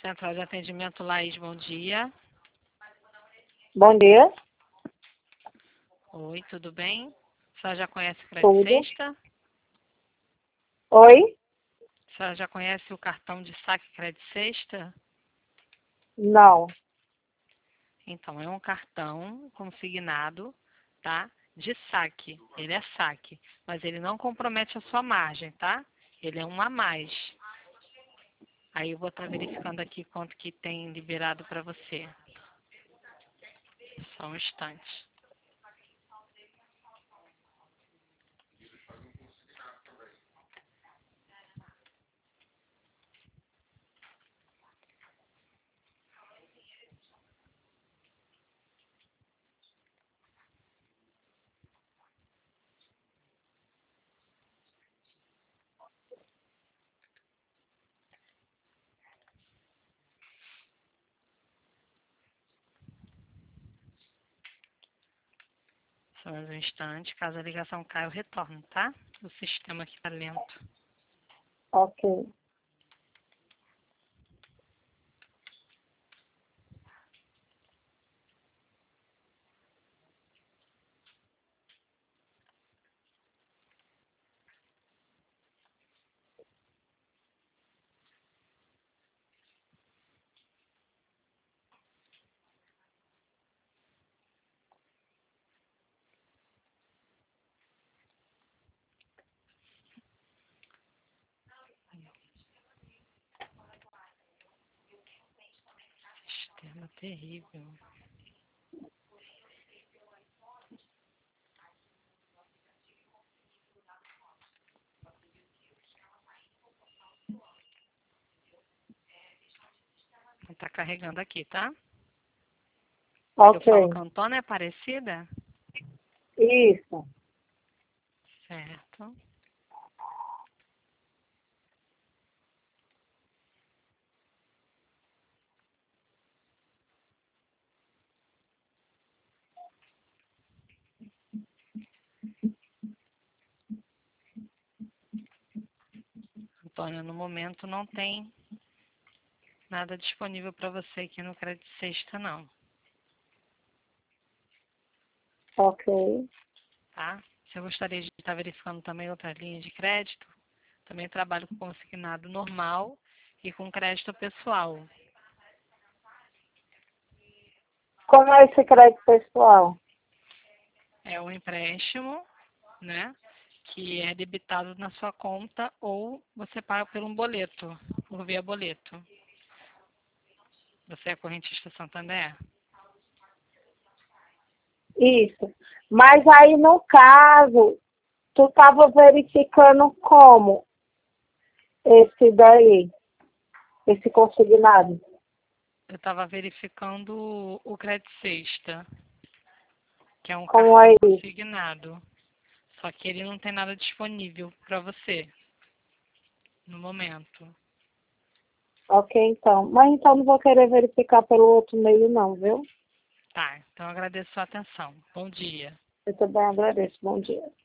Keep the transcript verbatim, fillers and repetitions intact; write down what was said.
Central de Atendimento Laís, bom dia. Bom dia. Oi, tudo bem? A senhora já conhece o Crédito Tudo. Sexta? Oi? A senhora já conhece o cartão de saque Crédito Sexta? Não. Então, é um cartão consignado, tá? De saque. Ele é saque, mas ele não compromete a sua margem, tá? Ele é um a mais. Aí eu vou estar verificando aqui quanto que tem liberado para você. Só um instante. Só mais um instante. Caso a ligação caia, eu retorno, tá? O sistema aqui tá lento. Ok. Sistema terrível. Tá carregando aqui, tá? Eu Ok. falo que a Antônia é Aparecida? Isso. Certo. Antônia, no momento não tem nada disponível para você aqui no Crédito Sexta, não. Ok. Tá? Você gostaria de estar verificando também outra linha de crédito? Também trabalho com consignado normal e com crédito pessoal. Como é esse crédito pessoal? É um empréstimo, né? Que é debitado na sua conta ou você paga por um boleto, por via boleto. Você é correntista Santander? Isso. Mas aí, no caso, tu estava verificando como esse daí, esse consignado? Eu estava verificando o Crédito Sexta, que é um Como é cartão isso? consignado. Só que ele não tem nada disponível para você no momento. Ok, então. Mas então não vou querer verificar pelo outro meio não, viu? Tá, então eu agradeço a sua atenção. Bom dia. Eu também agradeço. Bom dia.